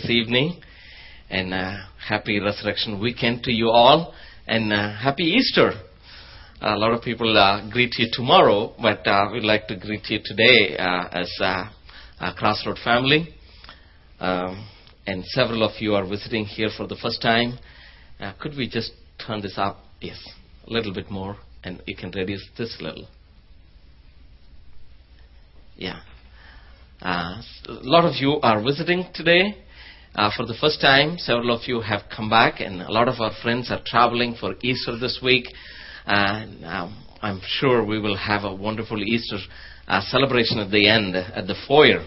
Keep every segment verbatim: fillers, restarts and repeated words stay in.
this evening. And uh, happy Resurrection Weekend to you all. And uh, happy Easter. A lot of people uh, greet you tomorrow, but uh, we'd like to greet you today uh, as uh, a Crossroad family. Um, and several of you are visiting here for the first time. Uh, could we just turn this up? Yes, a little bit more. And you can reduce this a little. Yeah. Uh, a lot of you are visiting today uh, for the first time. Several of you have come back, and a lot of our friends are traveling for Easter this week. And um, I'm sure we will have a wonderful Easter uh, celebration at the end, at the foyer.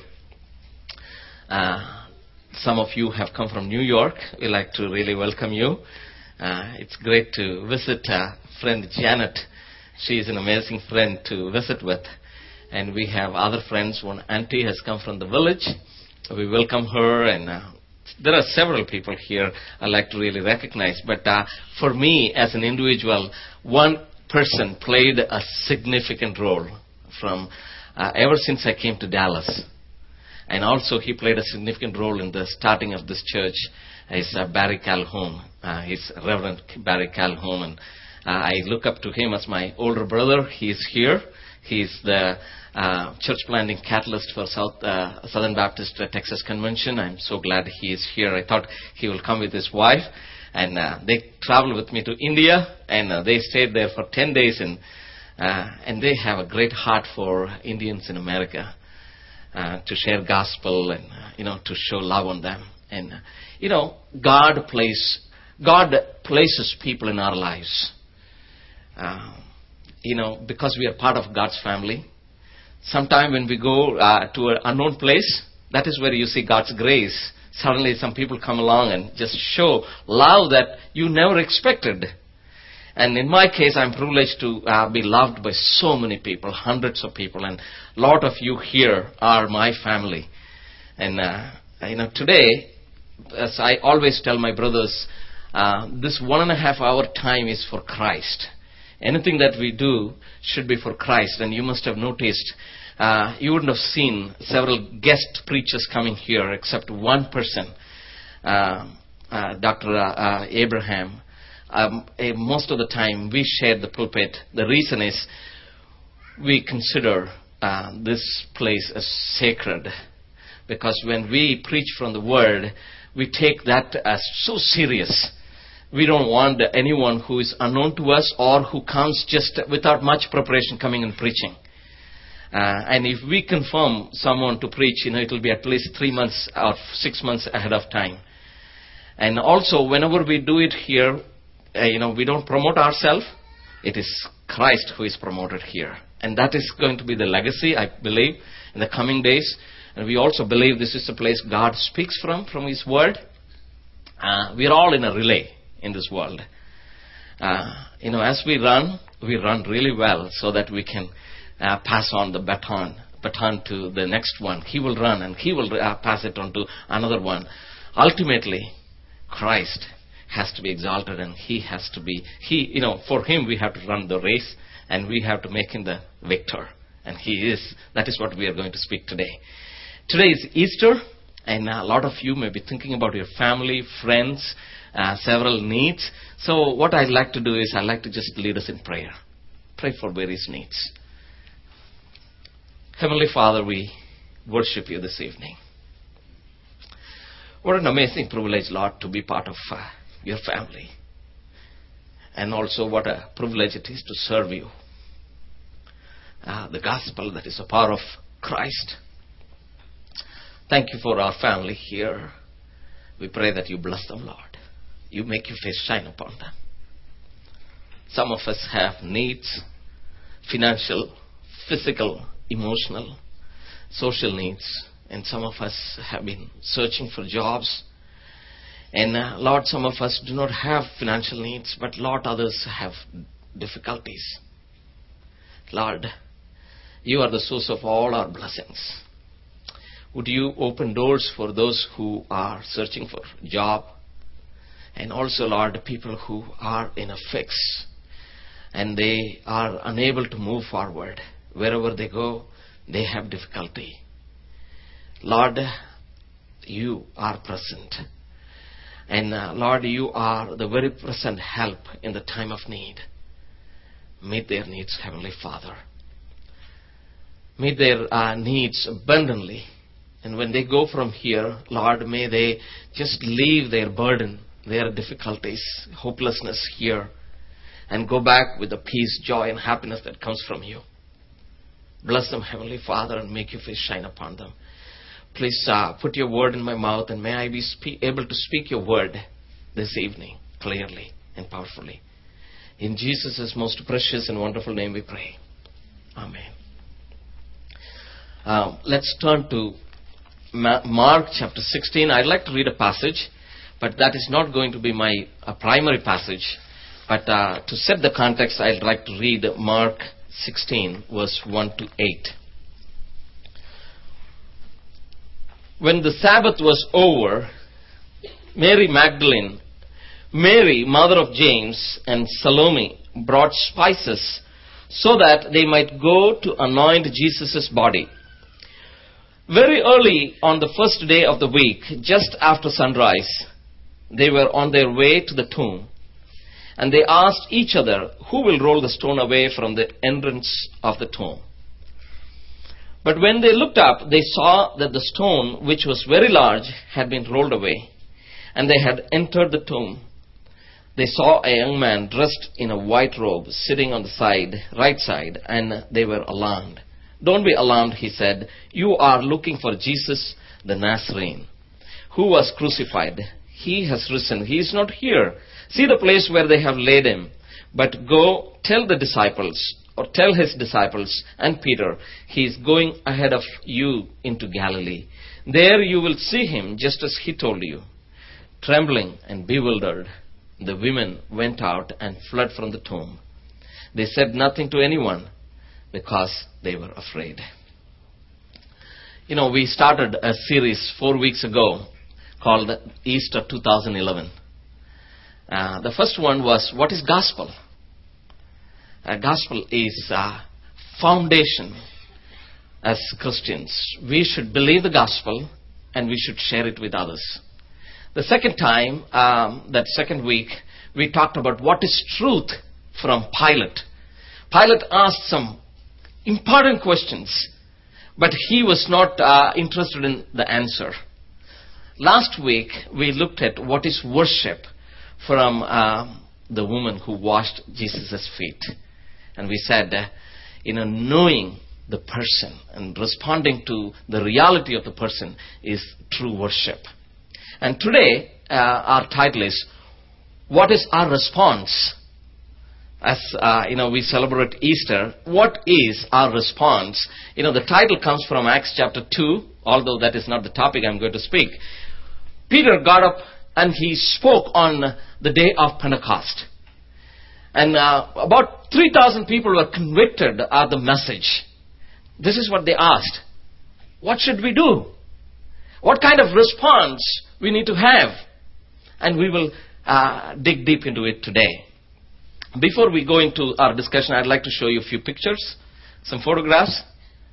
Uh, some of you have come from New York. We'd like to really welcome you. Uh, it's great to visit uh, friend Janet. She is an amazing friend to visit with. And we have other friends. One auntie has come from the village. We welcome her. And uh, there are several people here I'd like to really recognize. But uh, for me, as an individual, one person played a significant role from uh, ever since I came to Dallas. And also he played a significant role in the starting of this church. Is uh, Barry Calhoun. Uh, he's Reverend Barry Calhoun. And uh, I look up to him as my older brother. He's here. He's the uh, church planting catalyst for South uh, Southern Baptist uh, Texas Convention. I'm so glad he is here. I thought he will come with his wife. And uh, they traveled with me to India. And uh, they stayed there for ten days. And, uh, and they have a great heart for Indians in America. Uh, to share gospel and, uh, you know, to show love on them. And, uh, you know, God place, God places people in our lives. Uh, you know, because we are part of God's family. Sometime when we go uh, to an unknown place, that is where you see God's grace. Suddenly some people come along and just show love that you never expected. And in my case, I'm privileged to uh, be loved by so many people, hundreds of people. And a lot of you here are my family. And, uh, you know, today, as I always tell my brothers, uh, this one and a half hour time is for Christ. Anything that we do should be for Christ. And you must have noticed, uh, you wouldn't have seen several guest preachers coming here except one person, uh, uh, Doctor Uh, uh, Abraham. Um, uh, most of the time we share the pulpit. The reason is we consider uh, this place as sacred. Because when we preach from the Word, we take that as so serious. We don't want anyone who is unknown to us or who comes just without much preparation coming and preaching. Uh, and if we confirm someone to preach, you know, it will be at least three months or six months ahead of time. And also, whenever we do it here, uh, you know, we don't promote ourselves. It is Christ who is promoted here. And that is going to be the legacy, I believe, in the coming days. And we also believe this is the place God speaks from, from His Word. Uh, we are all in a relay in this world. Uh, you know, as we run, we run really well so that we can uh, pass on the baton, baton to the next one. He will run and he will uh, pass it on to another one. Ultimately, Christ has to be exalted and he has to be, he, you know, for him we have to run the race and we have to make him the victor. And he is, that is what we are going to speak today. Today is Easter, and a lot of you may be thinking about your family, friends, uh, several needs. So what I'd like to do is I'd like to just lead us in prayer. Pray for various needs. Heavenly Father, we worship you this evening. What an amazing privilege, Lord, to be part of uh, your family. And also what a privilege it is to serve you. Uh, the gospel that is the power of Christ. Thank you for our family here. We pray that you bless them, Lord. You make your face shine upon them. Some of us have needs, financial, physical, emotional, social needs. And some of us have been searching for jobs. And uh, Lord, some of us do not have financial needs, but Lord, others have difficulties. Lord, you are the source of all our blessings. Would you open doors for those who are searching for a job? And also, Lord, people who are in a fix and they are unable to move forward. Wherever they go, they have difficulty. Lord, you are present. And uh, Lord, you are the very present help in the time of need. Meet their needs, Heavenly Father. Meet their uh, needs abundantly. And when they go from here, Lord, may they just leave their burden, their difficulties, hopelessness here, and go back with the peace, joy, and happiness that comes from you. Bless them, Heavenly Father, and make your face shine upon them. Please uh, put your word in my mouth, and may I be spe- able to speak your word this evening clearly and powerfully. In Jesus' most precious and wonderful name we pray. Amen. Uh, let's turn to Mark chapter sixteen. I'd like to read a passage, but that is not going to be my uh, primary passage. But uh, to set the context, I'd like to read Mark sixteen, verse one to eight. When the Sabbath was over, Mary Magdalene, Mary, mother of James, and Salome brought spices so that they might go to anoint Jesus' body. Very early on the first day of the week, just after sunrise, they were on their way to the tomb, and they asked each other, who will roll the stone away from the entrance of the tomb? But when they looked up, they saw that the stone, which was very large, had been rolled away, and they had entered the tomb. They saw a young man dressed in a white robe sitting on the side, right side, and they were alarmed. Don't be alarmed, he said. You are looking for Jesus the Nazarene, who was crucified. He has risen. He is not here. See the place where they have laid him. But go tell the disciples, or tell his disciples and Peter, he is going ahead of you into Galilee. There you will see him just as he told you. Trembling and bewildered, the women went out and fled from the tomb. They said nothing to anyone because they were afraid. You know, we started a series four weeks ago called Easter two thousand eleven. Uh, the first one was, what is gospel? Uh, gospel is a foundation as Christians. We should believe the gospel and we should share it with others. The second time, um, that second week, we talked about what is truth from Pilate. Pilate asked some important questions, but he was not uh, interested in the answer. Last week, we looked at what is worship from uh, the woman who washed Jesus' feet. And we said, uh, you know, knowing the person and responding to the reality of the person is true worship. And today, uh, our title is, what is our response? As, uh, you know, we celebrate Easter, what is our response? You know, the title comes from Acts chapter two, although that is not the topic I'm going to speak. Peter got up and he spoke on the day of Pentecost. And uh, about three thousand people were convicted of the message. This is what they asked. What should we do? What kind of response we need to have? And we will uh, dig deep into it today. Before we go into our discussion, I'd like to show you a few pictures, some photographs.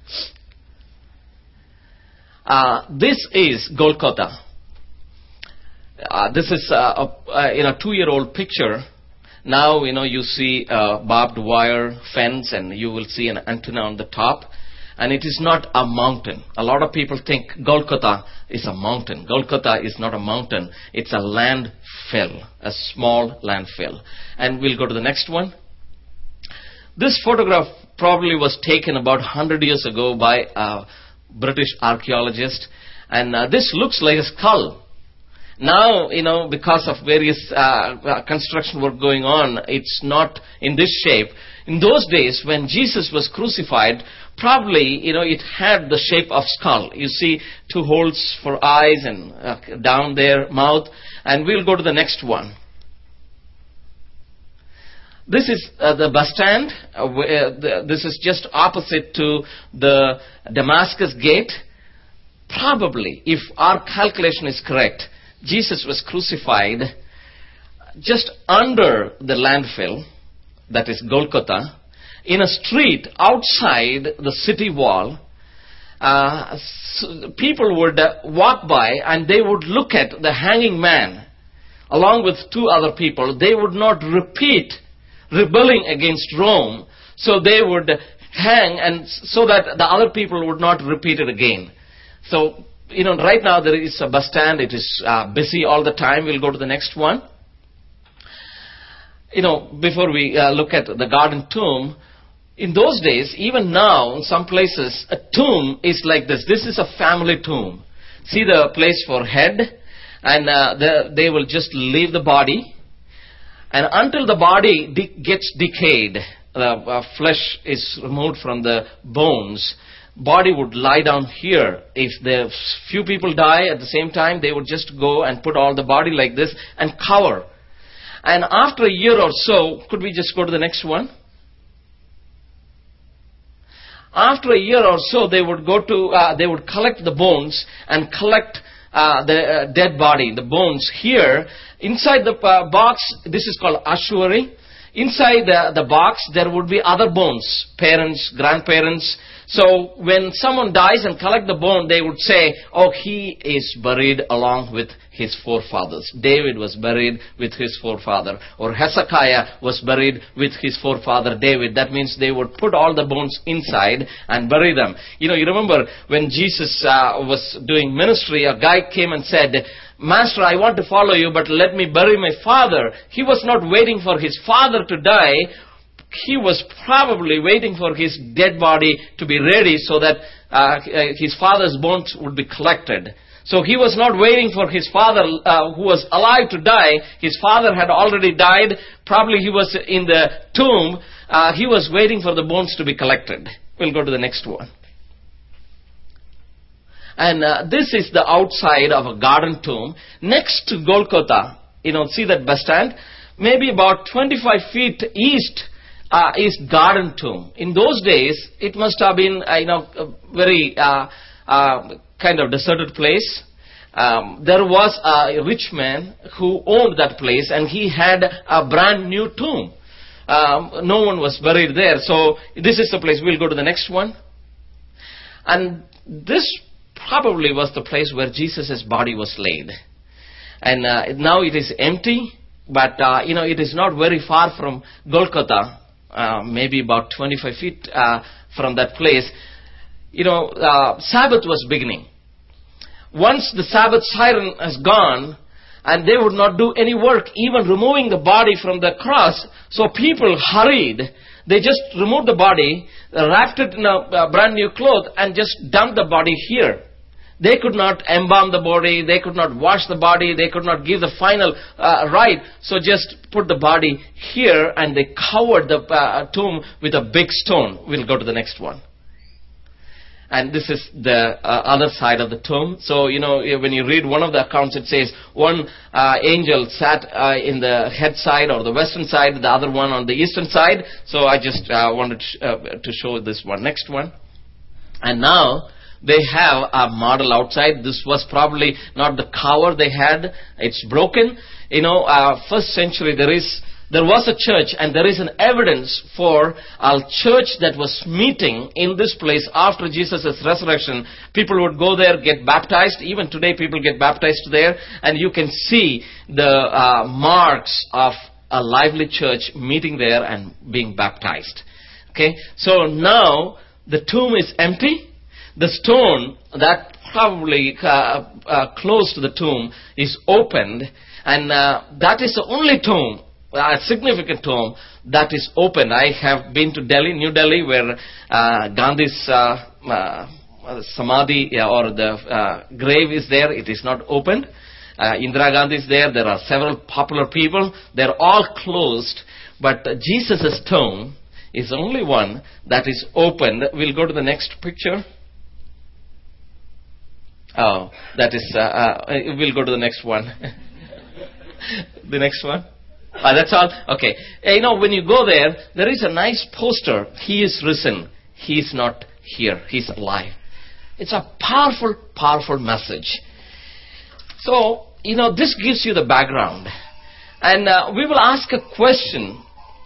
Uh, this is Golgotha. Uh, this is uh, a, a you know, two-year-old picture. Now, you know, you see a barbed wire fence and you will see an antenna on the top. And it is not a mountain. A lot of people think Golgotha is a mountain. Golgotha is not a mountain. It's a landfill, a small landfill. And we'll go to the next one. This photograph probably was taken about one hundred years ago by a British archaeologist. And uh, this looks like a skull. Now, you know, because of various uh, uh, construction work going on, it's not in this shape. In those days, when Jesus was crucified, probably, you know, it had the shape of skull. You see two holes for eyes and uh, down there, mouth. And we'll go to the next one. This is uh, the bus stand. Uh, where the, this is just opposite to the Damascus gate. Probably, if our calculation is correct, Jesus was crucified just under the landfill, that is Golgotha, in a street outside the city wall. uh, people would uh, walk by and they would look at the hanging man along with two other people. They would not repeat rebelling against Rome, so they would hang, and so that the other people would not repeat it again. So, you know, right now there is a bus stand. It is uh, busy all the time. We'll go to the next one. You know, before we uh, look at the garden tomb, in those days, even now, in some places, a tomb is like this. This is a family tomb. See the place for head, and uh, the, they will just leave the body. And until the body de- gets decayed, the uh, flesh is removed from the bones, body would lie down here. If the few people die at the same time, they would just go and put all the body like this and cover. And after a year or so, could we just go to the next one? After a year or so, they would go to, uh, they would collect the bones and collect uh, the uh, dead body, the bones here. Inside the uh, box, this is called ossuary. Inside the, the box, there would be other bones, parents, grandparents. So when someone dies and collect the bone, they would say, oh, he is buried along with his forefathers. David was buried with his forefather. Or Hezekiah was buried with his forefather David. That means they would put all the bones inside and bury them. You know, you remember when Jesus uh, was doing ministry, a guy came and said, Master, I want to follow you, but let me bury my father. He was not waiting for his father to die. He was probably waiting for his dead body to be ready so that uh, his father's bones would be collected. So he was not waiting for his father uh, who was alive to die. His father had already died. Probably he was in the tomb. Uh, he was waiting for the bones to be collected. We'll go to the next one. And uh, this is the outside of a garden tomb next to Golgotha. You know, see that bus stand? Maybe about twenty-five feet east uh, is garden tomb. In those days, it must have been, uh, you know, a very uh, uh, kind of deserted place. Um, there was a rich man who owned that place, and he had a brand new tomb. Um, no one was buried there. So this is the place. We'll go to the next one. And this probably was the place where Jesus' body was laid. And uh, now it is empty, but, uh, you know, it is not very far from Golgotha, uh, maybe about twenty-five feet uh, from that place. You know, uh, Sabbath was beginning. Once the Sabbath siren has gone, and they would not do any work, even removing the body from the cross, so people hurried. They just removed the body, wrapped it in a, a brand new cloth, and just dumped the body here. They could not embalm the body. They could not wash the body. They could not give the final uh, rite. So just put the body here, and they covered the uh, tomb with a big stone. We'll go to the next one. And this is the uh, other side of the tomb. So, you know, when you read one of the accounts, it says one uh, angel sat uh, in the head side or the western side, the other one on the eastern side. So I just uh, wanted to, uh, to show this one. Next one. And now they have a model outside. This was probably not the cover they had. It's broken. You know, uh, first century there is there was a church, and there is an evidence for a church that was meeting in this place after Jesus' resurrection. People would go there, get baptized. Even today people get baptized there, and you can see the uh, marks of a lively church meeting there and being baptized. Okay, so now the tomb is empty. The stone that probably uh, uh, close to the tomb is opened, and uh, that is the only tomb, a significant tomb, that is opened. I have been to Delhi, New Delhi, where uh, Gandhi's uh, uh, samadhi uh, or the uh, grave is there. It is not opened. Uh, Indira Gandhi is there. There are several popular people. They're all closed, but uh, Jesus' tomb is the only one that is opened. We'll go to the next picture. Oh, that is, uh, uh, we'll go to the next one. The next one. Uh, that's all? Okay. Uh, you know, when you go there, there is a nice poster. He is risen. He is not here. He's alive. It's a powerful, powerful message. So, you know, this gives you the background. And uh, we will ask a question.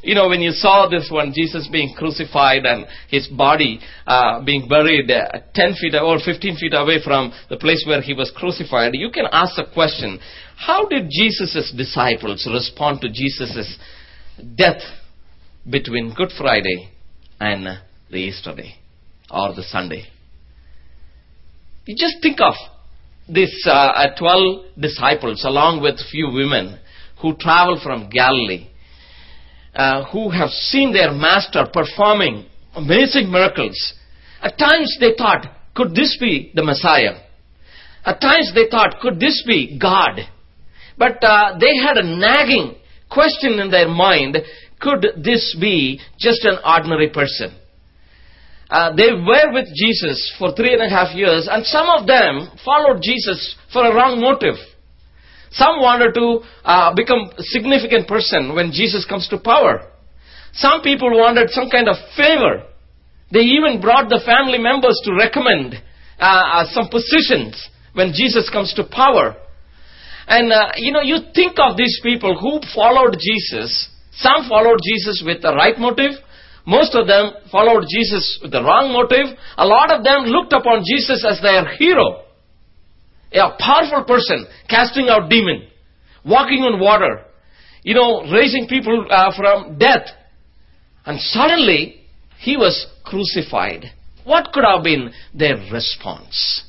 you know, when you saw this one, Jesus being crucified and his body uh, being buried uh, ten feet or fifteen feet away from the place where he was crucified, you can ask the question, how did Jesus' disciples respond to Jesus' death between Good Friday and uh, the Easter day or the Sunday? You just think of these uh, twelve disciples along with few women who traveled from Galilee, uh, who have seen their master performing amazing miracles. At times they thought, could this be the Messiah? At times they thought, could this be God? But uh, they had a nagging question in their mind, could this be just an ordinary person? Uh, they were with Jesus for three and a half years, and some of them followed Jesus for a wrong motive. Some wanted to uh, become a significant person when Jesus comes to power. Some people wanted some kind of favor. They even brought the family members to recommend uh, uh, some positions when Jesus comes to power. And, uh, you know, you think of these people who followed Jesus. Some followed Jesus with the right motive. Most of them followed Jesus with the wrong motive. A lot of them looked upon Jesus as their hero. A powerful person, casting out demon, walking on water, you know, raising people uh, from death. And suddenly, he was crucified. What could have been their response?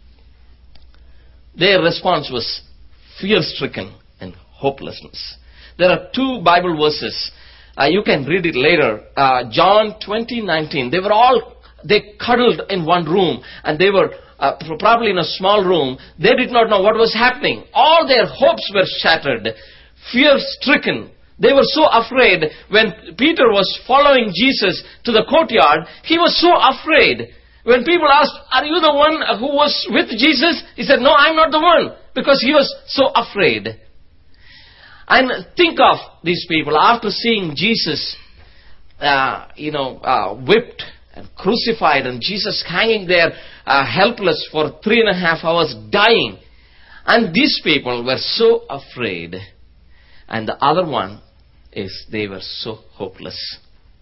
Their response was fear-stricken and hopelessness. There are two Bible verses. Uh, you can read it later. Uh, John twenty nineteen. They were all, they cuddled in one room, and they were uh, probably in a small room. They did not know what was happening. All their hopes were shattered. Fear-stricken. They were so afraid. When Peter was following Jesus to the courtyard, he was so afraid. When people asked, are you the one who was with Jesus? He said, no, I'm not the one. Because he was so afraid. And think of these people after seeing Jesus, uh, you know, uh, whipped and crucified, and Jesus hanging there uh, helpless for three and a half hours dying. And these people were so afraid. And the other one is they were so hopeless.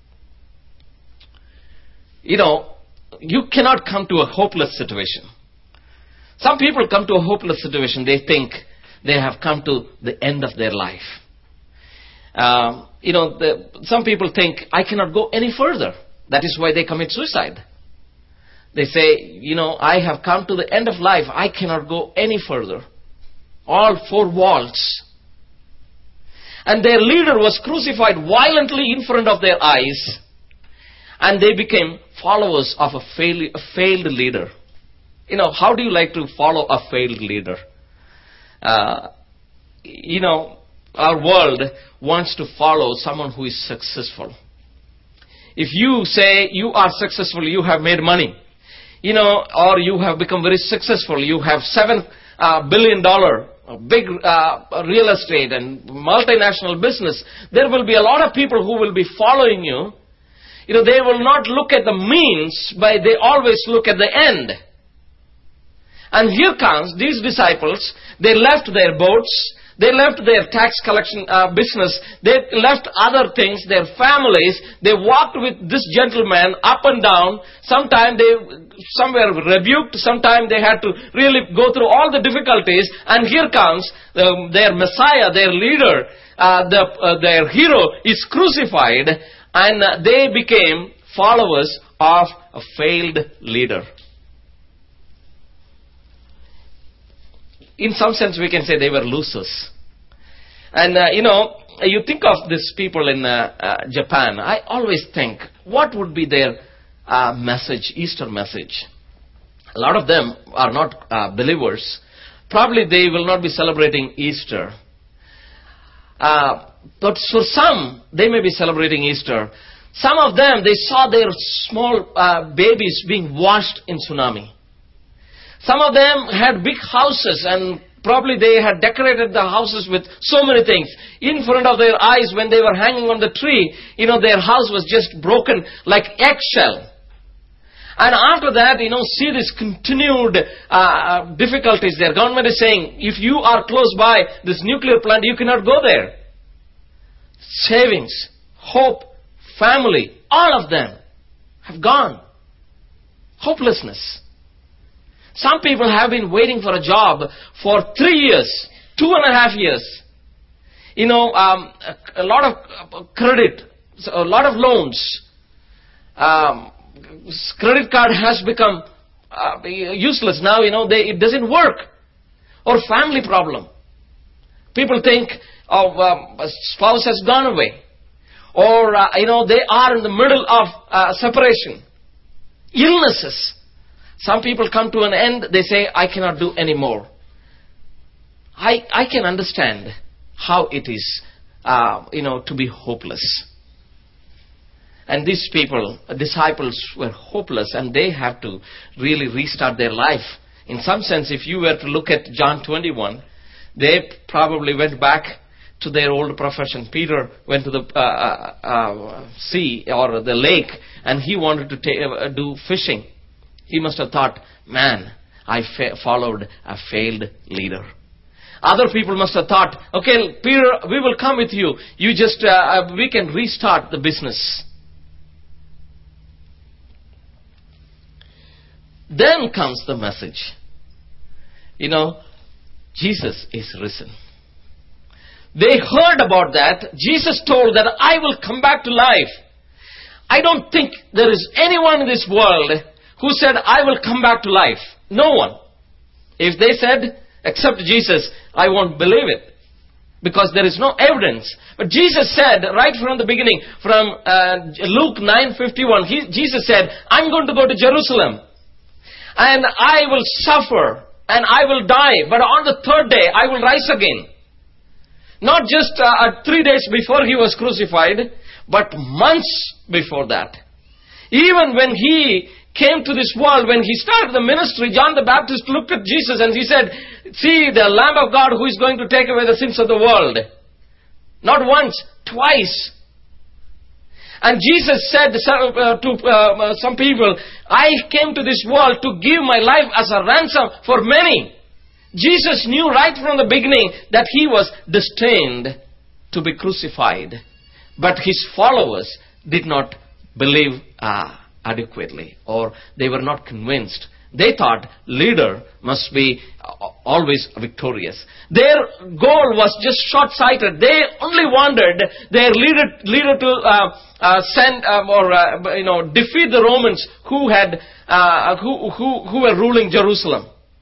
You know, you cannot come to a hopeless situation. Some people come to a hopeless situation. They think they have come to the end of their life. Um, you know, the, some people think, I cannot go any further. That is why they commit suicide. They say, you know, I have come to the end of life. I cannot go any further. All four walls. And their leader was crucified violently in front of their eyes. And they became followers of a failed, a failed leader. You know, how do you like to follow a failed leader? Uh, you know, our world wants to follow someone who is successful. If you say you are successful, you have made money, you know, or you have become very successful, you have seven uh, billion dollar big uh, real estate and multinational business, there will be a lot of people who will be following you. You know, they will not look at the means, but they always look at the end. And here comes these disciples. They left their boats. They left their tax collection uh, business. They left other things, their families. They walked with this gentleman up and down. Sometimes they, some were rebuked. Sometimes they had to really go through all the difficulties. And here comes um, their Messiah, their leader, uh, the, uh, their hero is crucified. And uh, they became followers of a failed leader. In some sense, we can say they were losers. And, uh, you know, you think of these people in uh, uh, Japan. I always think, what would be their uh, message, Easter message? A lot of them are not uh, believers. Probably they will not be celebrating Easter. Uh, but for some, they may be celebrating Easter. Some of them, they saw their small uh, babies being washed in tsunami. Some of them had big houses, and probably they had decorated the houses with so many things. In front of their eyes, when they were hanging on the tree, you know, their house was just broken like eggshell. And after that, you know, see this continued uh, difficulties there. Government is saying, if you are close by this nuclear plant, you cannot go there. Savings, hope, family, all of them have gone. Hopelessness. Some people have been waiting for a job for three years, two and a half years. You know, um, a, a lot of credit, a lot of loans. Um, credit card has become uh, useless now. You know, they, it doesn't work. Or family problem. People think of um, a spouse has gone away. Or, uh, you know, they are in the middle of uh, separation. Illnesses. Some people come to an end, they say, I cannot do any more. I, I can understand how it is, uh, you know, to be hopeless. And these people, disciples, were hopeless, and they have to really restart their life. In some sense, if you were to look at John twenty-one, they probably went back to their old profession. Peter went to the uh, uh, uh, sea or the lake, and he wanted to ta- uh, do fishing. He must have thought, man, I fa- followed a failed leader. Other people must have thought, okay, Peter, we will come with you. You just, uh, we can restart the business. Then comes the message. You know, Jesus is risen. They heard about that. Jesus told that I will come back to life. I don't think there is anyone in this world who said, I will come back to life. No one. If they said, except Jesus, I won't believe it. Because there is no evidence. But Jesus said, right from the beginning, from uh, Luke nine fifty-one, he, Jesus said, I'm going to go to Jerusalem. And I will suffer. And I will die. But on the third day, I will rise again. Not just uh, three days before he was crucified, but months before that. Even when he came to this world, when he started the ministry, John the Baptist looked at Jesus and he said, see the Lamb of God who is going to take away the sins of the world. Not once, twice. And Jesus said to some people, I came to this world to give my life as a ransom for many. Jesus knew right from the beginning that he was destined to be crucified. But his followers did not believe uh, adequately, or they were not convinced. They thought leader must be always victorious. Their goal was just short-sighted. They only wanted their leader leader to uh, uh, send um, or uh, you know defeat the Romans who had uh, who who who were ruling Jerusalem.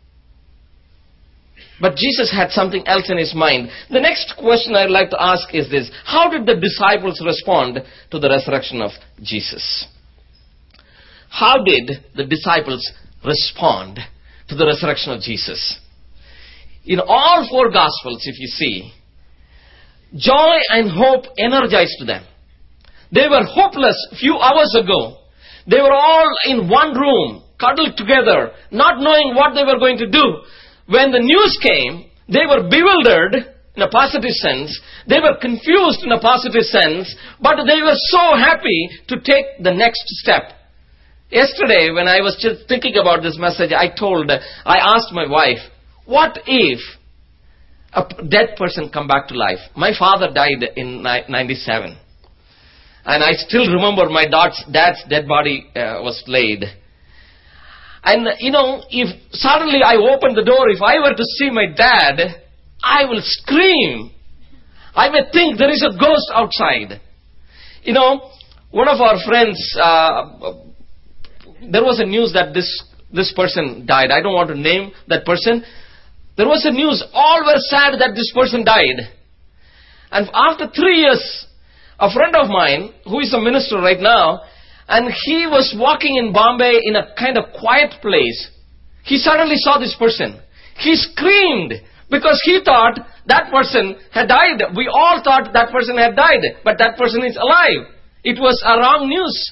But Jesus had something else in his mind. The next question I'd like to ask is this: how did the disciples respond to the resurrection of Jesus? How did the disciples respond to the resurrection of Jesus? In all four Gospels, if you see, joy and hope energized them. They were hopeless a few hours ago. They were all in one room, cuddled together, not knowing what they were going to do. When the news came, they were bewildered in a positive sense. They were confused in a positive sense, but they were so happy to take the next step. Yesterday, when I was just thinking about this message, I told, I asked my wife, what if a dead person come back to life? My father died in ninety-seven. And I still remember my dad's, dad's dead body uh, was laid. And, you know, if suddenly I opened the door, if I were to see my dad, I will scream. I may think there is a ghost outside. You know, one of our friends, uh, there was a news that this, this person died. I don't want to name that person. There was a news. All were sad that this person died. And after three years, a friend of mine, who is a minister right now, and he was walking in Bombay in a kind of quiet place. He suddenly saw this person. He screamed because he thought that person had died. We all thought that person had died, but that person is alive. It was a wrong news.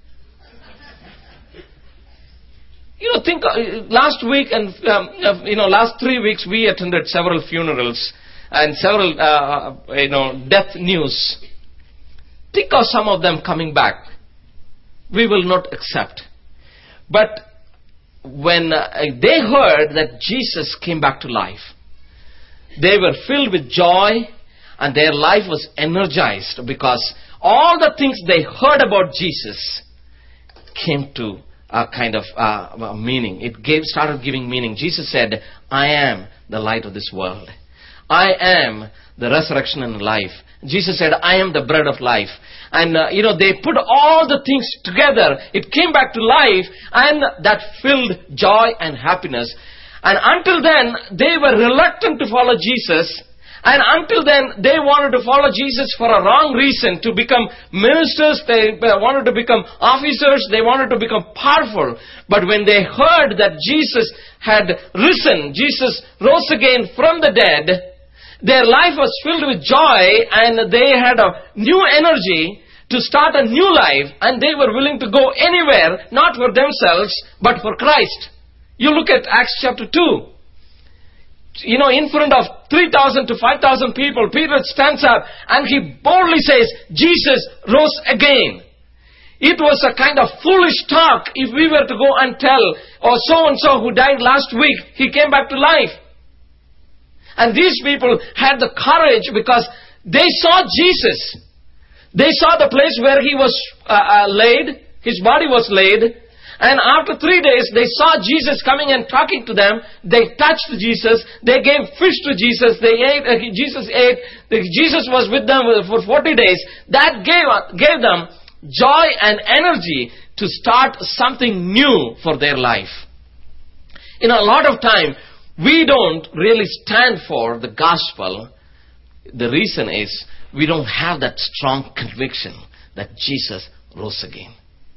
You know, think, uh, last week and, um, uh, you know, last three weeks we attended several funerals and several, uh, you know, death news. Think of some of them coming back. We will not accept. But when uh, they heard that Jesus came back to life, they were filled with joy and their life was energized because all the things they heard about Jesus came to a kind of uh, meaning. It gave, started giving meaning. Jesus said, I am the light of this world. I am the resurrection and life. Jesus said, I am the bread of life. And, uh, you know, they put all the things together. It came back to life, and that filled joy and happiness. And until then, they were reluctant to follow Jesus. And until then, they wanted to follow Jesus for a wrong reason, to become ministers. They wanted to become officers. They wanted to become powerful. But when they heard that Jesus had risen, Jesus rose again from the dead, their life was filled with joy, and they had a new energy to start a new life, and they were willing to go anywhere, not for themselves, but for Christ. You look at Acts chapter two. You know, in front of three thousand to five thousand people, Peter stands up and he boldly says, Jesus rose again. It was a kind of foolish talk if we were to go and tell, or so-and-so who died last week, he came back to life. And these people had the courage because they saw Jesus. They saw the place where he was uh, uh, laid, his body was laid. And after three days, they saw Jesus coming and talking to them. They touched Jesus. They gave fish to Jesus. They ate. Uh, Jesus ate. Jesus was with them for forty days. That gave, gave them joy and energy to start something new for their life. You know, a lot of time, we don't really stand for the gospel. The reason is we don't have that strong conviction that Jesus rose again.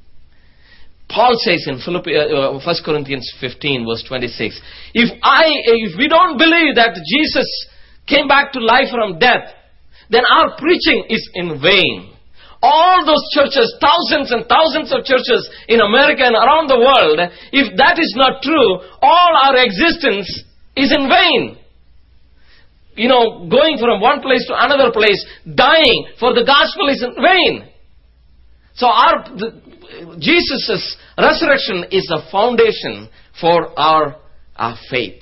Paul says in First Corinthians fifteen, verse twenty-six, if I, if we don't believe that Jesus came back to life from death, then our preaching is in vain. All those churches, thousands and thousands of churches in America and around the world, if that is not true, all our existence is in vain. You know, going from one place to another place, dying for the gospel is in vain. So our Jesus' resurrection is the foundation for our, our faith.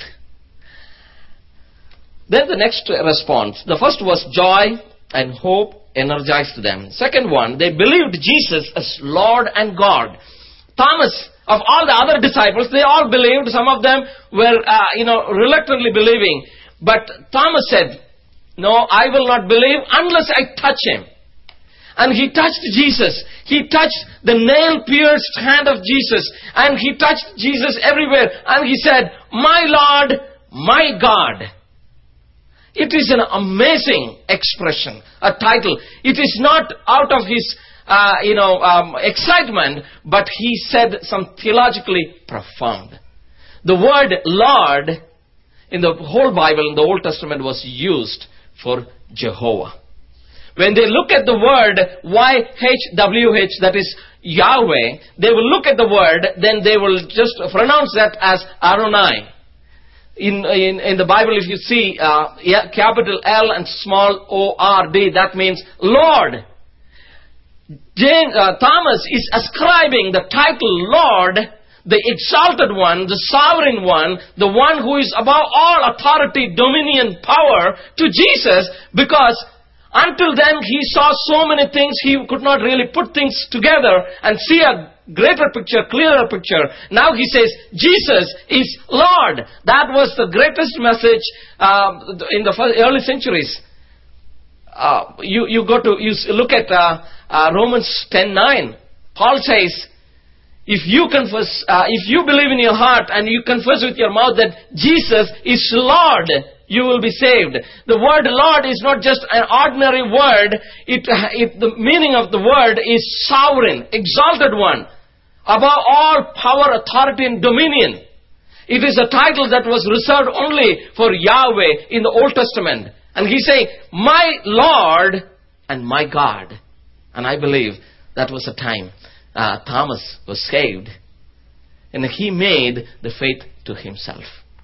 Then the next response. The first was joy and hope energized them. Second one, they believed Jesus as Lord and God. Thomas, of all the other disciples, they all believed. Some of them were, uh, you know, reluctantly believing. But Thomas said, no, I will not believe unless I touch him. And he touched Jesus. He touched the nail-pierced hand of Jesus. And he touched Jesus everywhere. And he said, my Lord, my God. It is an amazing expression, a title. It is not out of his, uh, you know, um, excitement, but he said some theologically profound. The word Lord in the whole Bible, in the Old Testament, was used for Jehovah. When they look at the word Y H W H, that is Yahweh, they will look at the word, then they will just pronounce that as Adonai. In, in, in the Bible, if you see uh, capital L and small O R D, that means Lord. James, uh, Thomas is ascribing the title Lord, the exalted one, the sovereign one, the one who is above all authority, dominion, power, to Jesus, because until then he saw so many things, he could not really put things together and see a greater picture, clearer picture. Now he says, Jesus is Lord. That was the greatest message uh, in the first, early centuries. Uh, you, you go to, you look at uh, uh, Romans ten nine. Paul says, if you confess, uh, if you believe in your heart and you confess with your mouth that Jesus is Lord, you will be saved. The word Lord is not just an ordinary word. It, it, the meaning of the word is sovereign, exalted one, above all power, authority, and dominion. It is a title that was reserved only for Yahweh in the Old Testament. And he's saying, my Lord and my God. And I believe that was the time uh, Thomas was saved. And he made the faith to himself.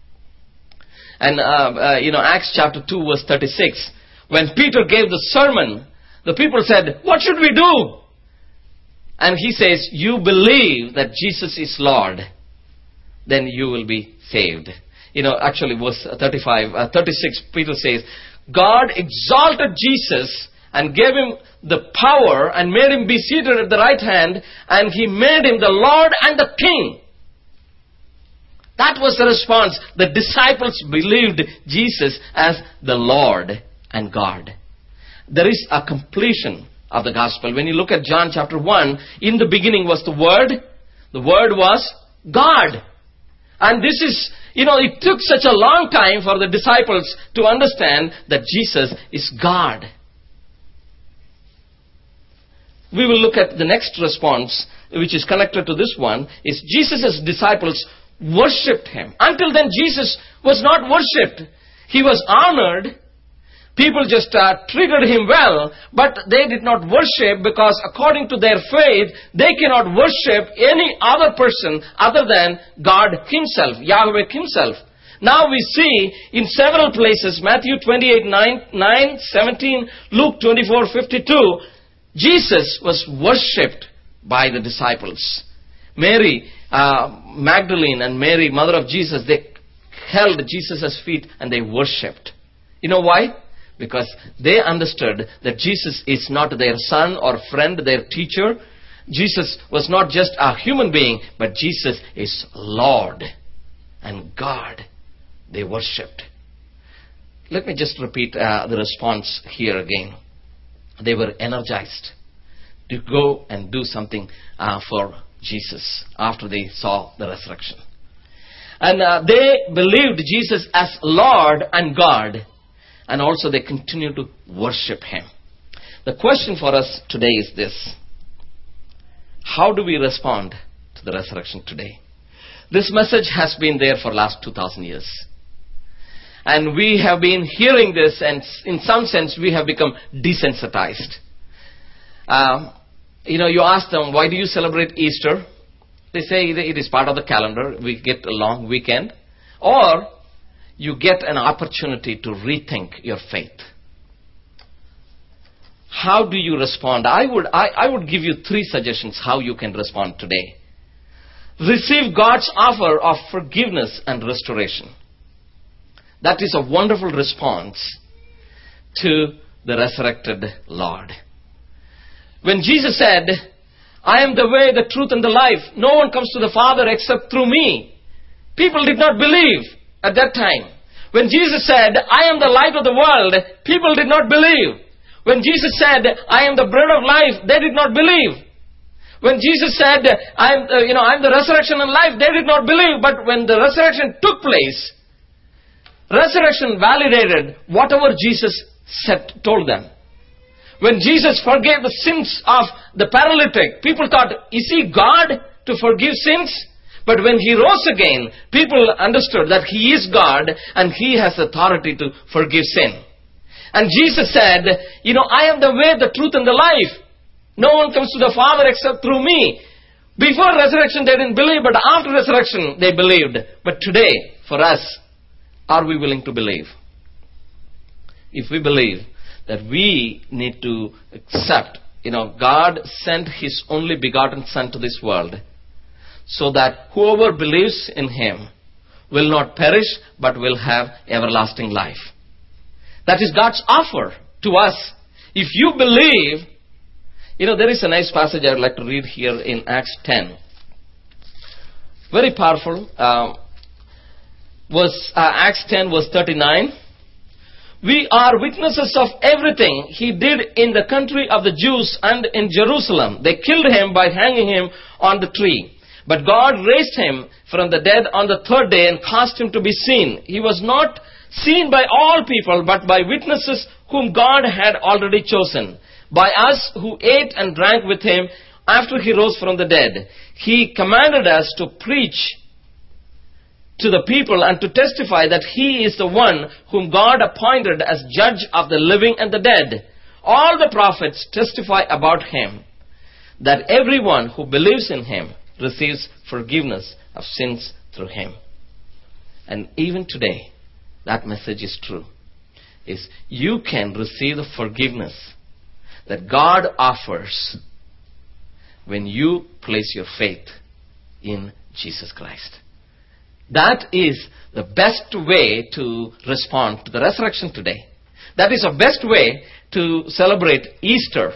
And, uh, uh, you know, Acts chapter two, verse thirty-six. When Peter gave the sermon, the people said, what should we do? And he says, you believe that Jesus is Lord, then you will be saved. You know, actually, verse thirty-five, uh, thirty-six, Peter says, God exalted Jesus and gave him the power and made him be seated at the right hand, and he made him the Lord and the King. That was the response. The disciples believed Jesus as the Lord and God. There is a completion of the gospel. When you look at John chapter one, in the beginning was the Word. The Word was God. And this is, you know, it took such a long time for the disciples to understand that Jesus is God. We will look at the next response, which is connected to this one, is Jesus' disciples worshipped him. Until then, Jesus was not worshipped. He was honored. People just uh, treated him well, but they did not worship because according to their faith, they cannot worship any other person other than God himself, Yahweh himself. Now we see in several places, Matthew twenty-eight, nine, seventeen, Luke twenty-four, fifty-two, Jesus was worshipped by the disciples. Mary uh, Magdalene and Mary, mother of Jesus, they held Jesus' feet and they worshipped. You know why? Because they understood that Jesus is not their son or friend, their teacher. Jesus was not just a human being, but Jesus is Lord and God. They worshipped. Let me just repeat uh, the response here again. They were energized to go and do something uh, for Jesus after they saw the resurrection. And uh, they believed Jesus as Lord and God. And also they continue to worship him. The question for us today is this. How do we respond to the resurrection today? This message has been there for the last two thousand years. And we have been hearing this, and in some sense we have become desensitized. Um, you know, you ask them, why do you celebrate Easter? They say it is part of the calendar. We get a long weekend. Or you get an opportunity to rethink your faith. How do you respond? I would, I, I would give you three suggestions how you can respond today. Receive God's offer of forgiveness and restoration. That is a wonderful response to the resurrected Lord. When Jesus said, I am the way, the truth, and the life. No one comes to the Father except through me. People did not believe at that time. When Jesus said, I am the light of the world, people did not believe. When Jesus said, I am the bread of life, they did not believe. When Jesus said, I am, uh, you know, I am the resurrection and life, they did not believe. But when the resurrection took place, resurrection validated whatever Jesus said, told them. When Jesus forgave the sins of the paralytic, people thought, is he God to forgive sins? But when he rose again, people understood that he is God and he has authority to forgive sin. And Jesus said, you know, I am the way, the truth, and the life. No one comes to the Father except through me. Before resurrection, they didn't believe, but after resurrection, they believed. But today, for us, are we willing to believe? If we believe that we need to accept, you know, God sent his only begotten Son to this world so that whoever believes in him will not perish but will have everlasting life. That is God's offer to us. If you believe, you know, there is a nice passage I would like to read here in Acts ten. Very powerful. Um, verse, uh, Acts ten verse thirty-nine. We are witnesses of everything he did in the country of the Jews and in Jerusalem. They killed him by hanging him on the tree. But God raised him from the dead on the third day and caused him to be seen. He was not seen by all people, but by witnesses whom God had already chosen. By us who ate and drank with him after he rose from the dead. He commanded us to preach to the people and to testify that he is the one whom God appointed as judge of the living and the dead. All the prophets testify about him, that everyone who believes in him receives forgiveness of sins through him. And even today, that message is true. Is you can receive the forgiveness that God offers when you place your faith in Jesus Christ. That is the best way to respond to the resurrection today. That is the best way to celebrate Easter.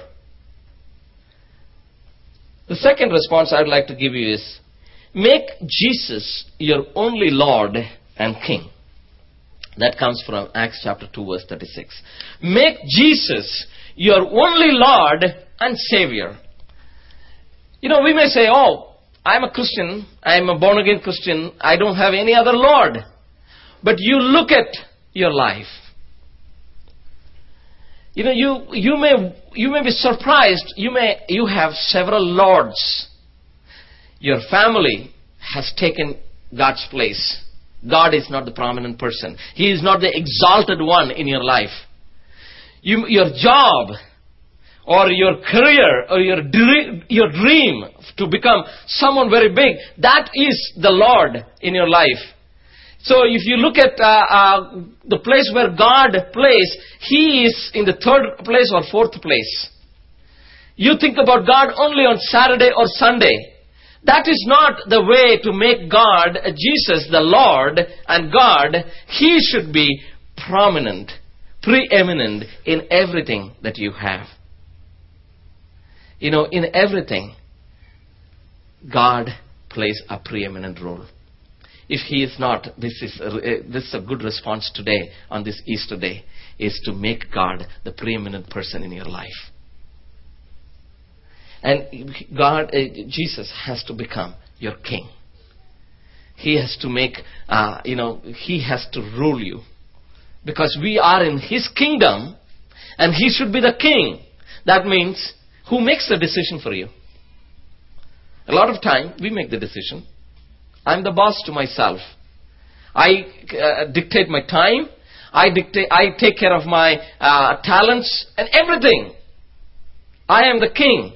The second response I would like to give you is, make Jesus your only Lord and King. That comes from Acts chapter two, verse thirty-six. Make Jesus your only Lord and Savior. You know, we may say, oh, I'm a Christian, I'm a born-again Christian, I don't have any other Lord. But you look at your life. You know, you, you may you may be surprised. You may you have several lords. Your family has taken God's place. God is not the prominent person. He is not the exalted one in your life. You, your job or your career or your dream, your dream to become someone very big, that is the Lord in your life. So if you look at uh, uh, the place where God plays, He is in the third place or fourth place. You think about God only on Saturday or Sunday. That is not the way to make God, uh, Jesus, the Lord and God. He should be prominent, preeminent in everything that you have. You know, in everything, God plays a preeminent role. If He is not, this is a, this is a good response today on this Easter day, is to make God the preeminent person in your life. And God, uh, Jesus has to become your King. He has to make, uh, you know, He has to rule you. Because we are in His kingdom and He should be the King. That means, who makes the decision for you? A lot of time, we make the decision. I'm the boss to myself. I uh, dictate my time. I dictate. I take care of my uh, talents and everything. I am the king.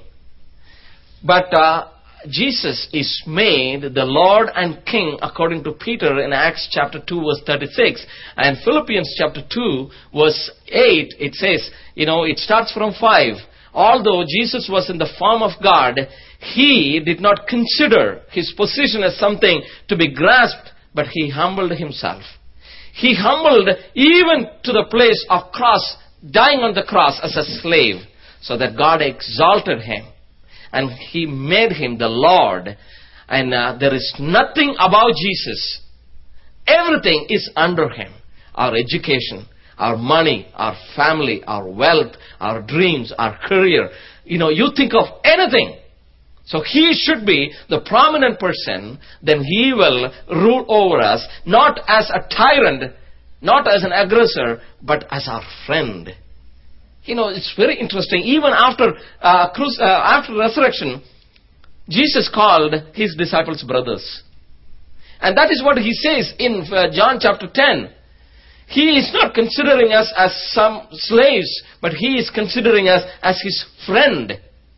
But uh, Jesus is made the Lord and King according to Peter in Acts chapter two verse thirty-six. And Philippians chapter two verse eight, it says, you know, it starts from five. Although Jesus was in the form of God, He did not consider His position as something to be grasped, but He humbled Himself. He humbled even to the place of cross, dying on the cross as a slave, so that God exalted Him. And He made Him the Lord. And uh, there is nothing about Jesus. Everything is under Him. Our education, our money, our family, our wealth, our dreams, our career. You know, you think of anything. So He should be the prominent person. Then He will rule over us, not as a tyrant, not as an aggressor, but as our friend. You know, it's very interesting. Even after uh, cru- uh, after resurrection, Jesus called His disciples brothers. And that is what He says in uh, John chapter ten. He is not considering us as some slaves, but He is considering us as His friend.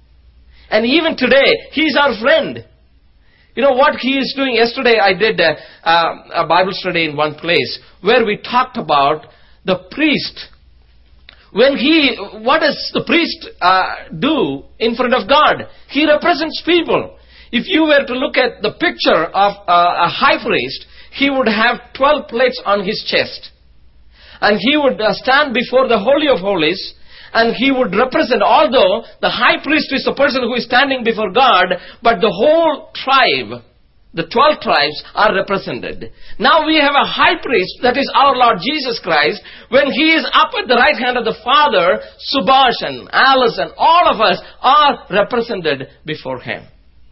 And even today, He is our friend. You know what He is doing? Yesterday I did a, uh, a Bible study in one place where we talked about the priest. When he, what does the priest uh, do in front of God? He represents people. If you were to look at the picture of uh, a high priest, he would have twelve plates on his chest. And he would uh, stand before the Holy of Holies, and he would represent, although the high priest is the person who is standing before God, but the whole tribe, the twelve tribes are represented. Now we have a high priest, that is our Lord Jesus Christ. When He is up at the right hand of the Father, Subhash and Alice and all of us are represented before Him.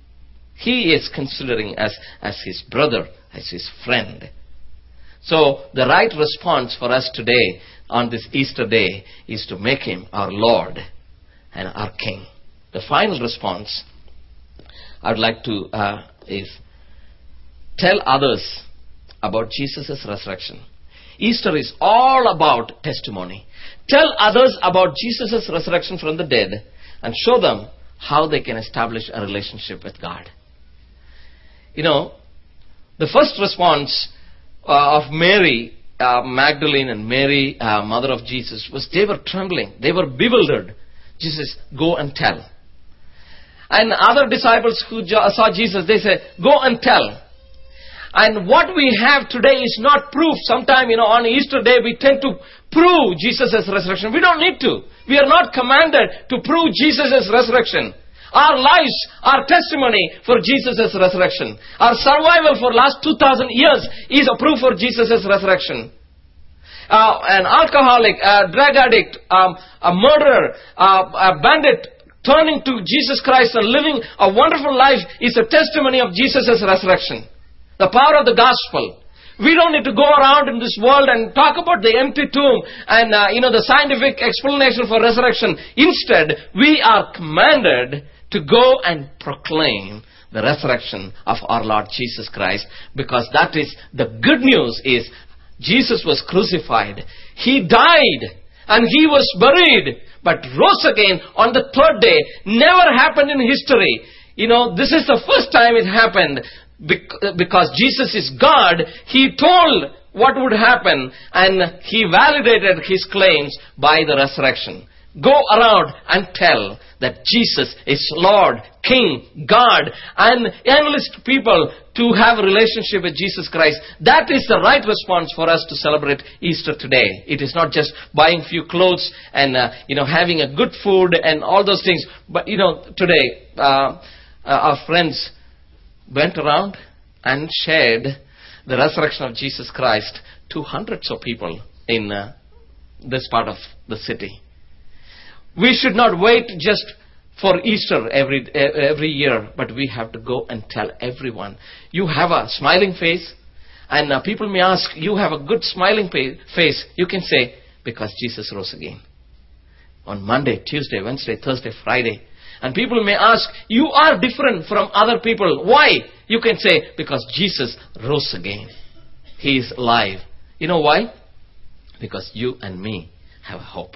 He is considering us as His brother, as His friend. So the right response for us today on this Easter day is to make Him our Lord and our King. The final response I would like to uh, is tell others about Jesus' resurrection. Easter is all about testimony. Tell others about Jesus' resurrection from the dead and show them how they can establish a relationship with God. You know, the first response uh, of Mary uh, Magdalene and Mary, uh, mother of Jesus, was they were trembling. They were bewildered. Jesus, go and tell. And other disciples who saw Jesus, they said, go and tell. And what we have today is not proof. Sometime, you know, on Easter Day, we tend to prove Jesus' resurrection. We don't need to. We are not commanded to prove Jesus' resurrection. Our lives are testimony for Jesus' resurrection. Our survival for last two thousand years is a proof for Jesus' resurrection. Uh, an alcoholic, a drug addict, um, a murderer, uh, a bandit turning to Jesus Christ and living a wonderful life is a testimony of Jesus' resurrection. The power of the gospel. We don't need to go around in this world and talk about the empty tomb and, uh, you know, the scientific explanation for resurrection. Instead, we are commanded to go and proclaim the resurrection of our Lord Jesus Christ, because that is the good news is Jesus was crucified. He died and He was buried, but rose again on the third day. Never happened in history. You know, this is the first time it happened. Because Jesus is God, He told what would happen and He validated His claims by the resurrection. Go around and tell that Jesus is Lord, King, God, and enlist people to have a relationship with Jesus Christ. That is the right response for us to celebrate Easter today. It is not just buying few clothes and uh, you know having a good food and all those things. But you know today uh, uh, our friends went around and shared the resurrection of Jesus Christ to hundreds of people in uh, this part of the city. We should not wait just for Easter every every year, but we have to go and tell everyone. You have a smiling face, and uh, people may ask, you have a good smiling face. You can say, because Jesus rose again. On Monday, Tuesday, Wednesday, Thursday, Friday. And people may ask, you are different from other people. Why? You can say, because Jesus rose again. He is alive. You know why? Because you and me have a hope.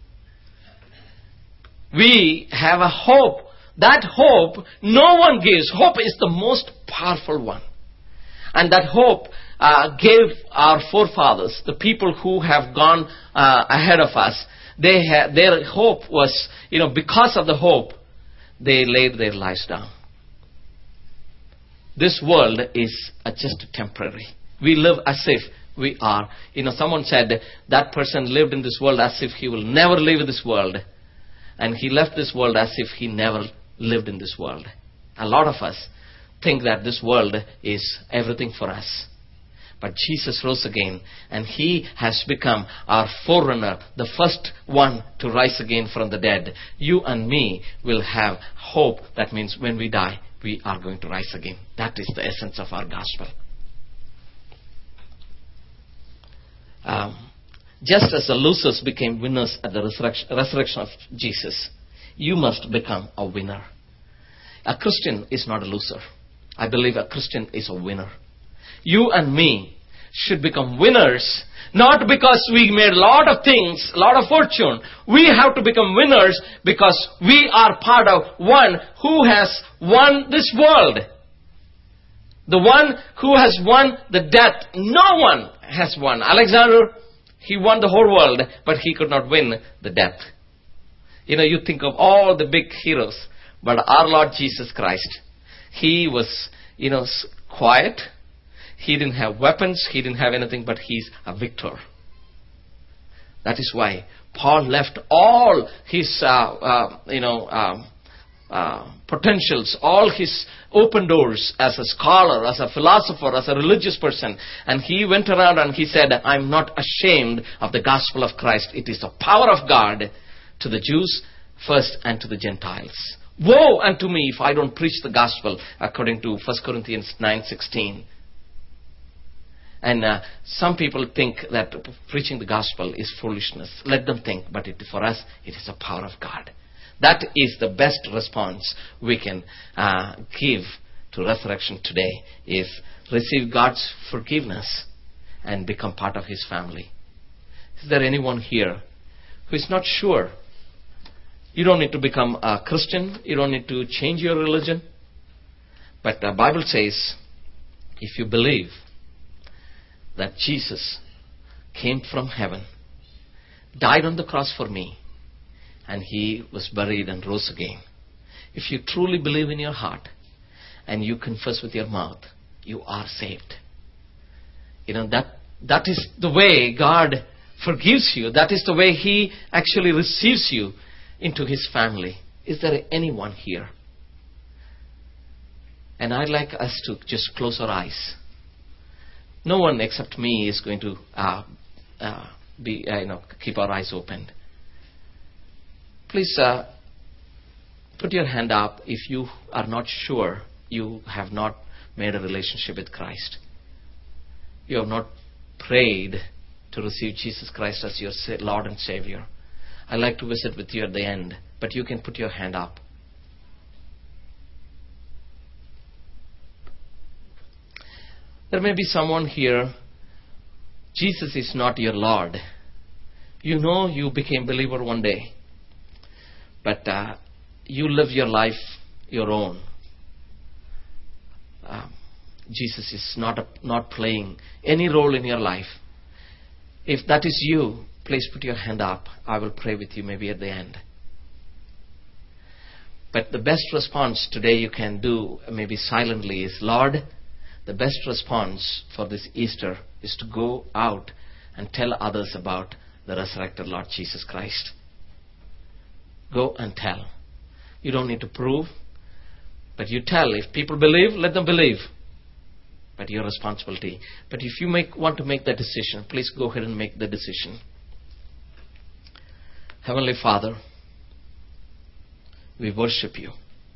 We have a hope. That hope no one gives. Hope is the most powerful one. And that hope uh, gave our forefathers, the people who have gone uh, ahead of us, they ha- their hope was, you know, because of the hope, they laid their lives down. This world is uh, just temporary. We live as if we are. You know, someone said that person lived in this world as if he will never leave this world. And he left this world as if he never lived in this world. A lot of us think that this world is everything for us. But Jesus rose again, and He has become our forerunner, the first one to rise again from the dead. You and me will have hope. That means when we die, we are going to rise again. That is the essence of our gospel. Um, just as the losers became winners at the resurrection, resurrection of Jesus, you must become a winner. A Christian is not a loser. I believe a Christian is a winner. You and me should become winners, not because we made a lot of things, a lot of fortune. We have to become winners because we are part of one who has won this world. The one who has won the death. No one has won. Alexander, he won the whole world, but he could not win the death. You know, you think of all the big heroes, but our Lord Jesus Christ, He was, you know, quiet. He didn't have weapons. He didn't have anything, but He's a victor. That is why Paul left all his, uh, uh, you know, um, uh, potentials, all his open doors as a scholar, as a philosopher, as a religious person. And he went around and he said, I'm not ashamed of the gospel of Christ. It is the power of God to the Jews first and to the Gentiles. Woe unto me if I don't preach the gospel, according to First Corinthians nine sixteen. And uh, some people think that preaching the gospel is foolishness. Let them think, but it, for us, it is the power of God. That is the best response we can uh, give to resurrection today, is receive God's forgiveness and become part of His family. Is there anyone here who is not sure? You don't need to become a Christian. You don't need to change your religion. But the Bible says, if you believe that Jesus came from heaven, died on the cross for me, and He was buried and rose again. If you truly believe in your heart and you confess with your mouth, you are saved. You know, that that is the way God forgives you. That is the way He actually receives you into His family. Is there anyone here? And I'd like us to just close our eyes. No one except me is going to uh, uh, be, uh, you know, keep our eyes open. Please uh, put your hand up if you are not sure you have not made a relationship with Christ. You have not prayed to receive Jesus Christ as your Lord and Savior. I'd like to visit with you at the end, but you can put your hand up. There may be someone here, Jesus is not your Lord. You know you became believer one day, but uh, you live your life your own. Uh, Jesus is not a, not playing any role in your life. If that is you, please put your hand up. I will pray with you maybe at the end. But the best response today you can do, maybe silently, is, Lord, the best response for this Easter is to go out and tell others about the resurrected Lord Jesus Christ. Go and tell. You don't need to prove, but you tell. If people believe, let them believe. But your responsibility. But if you make, want to make that decision, please go ahead and make the decision. Heavenly Father, we worship you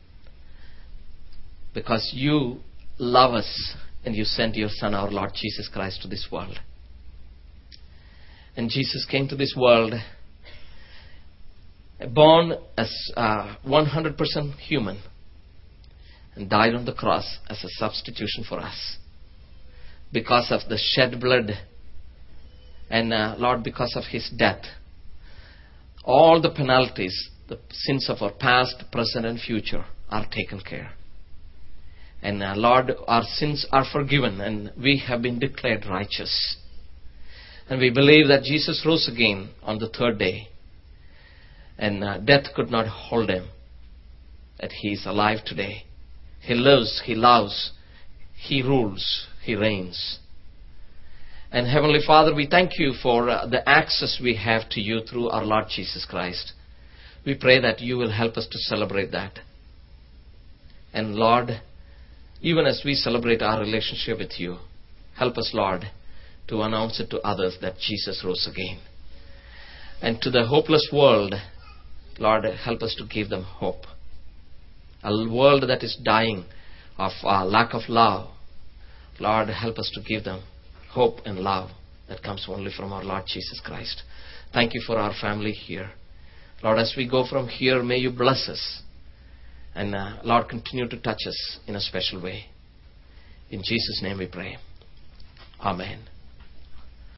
because you love us and you sent your Son, our Lord Jesus Christ, to this world. And Jesus came to this world born as uh, one hundred percent human and died on the cross as a substitution for us. Because of the shed blood and uh, Lord, because of His death, all the penalties, the sins of our past, present and future are taken care. And uh, Lord, our sins are forgiven and we have been declared righteous. And we believe that Jesus rose again on the third day. And uh, death could not hold Him. That He is alive today. He lives, He loves, He rules, He reigns. And Heavenly Father, we thank you for uh, the access we have to you through our Lord Jesus Christ. We pray that you will help us to celebrate that. And Lord, even as we celebrate our relationship with you, help us, Lord, to announce it to others that Jesus rose again. And to the hopeless world, Lord, help us to give them hope. A world that is dying of uh, lack of love, Lord, help us to give them hope and love that comes only from our Lord Jesus Christ. Thank you for our family here. Lord, as we go from here, may you bless us. And uh, Lord, continue to touch us in a special way. In Jesus' name we pray. Amen.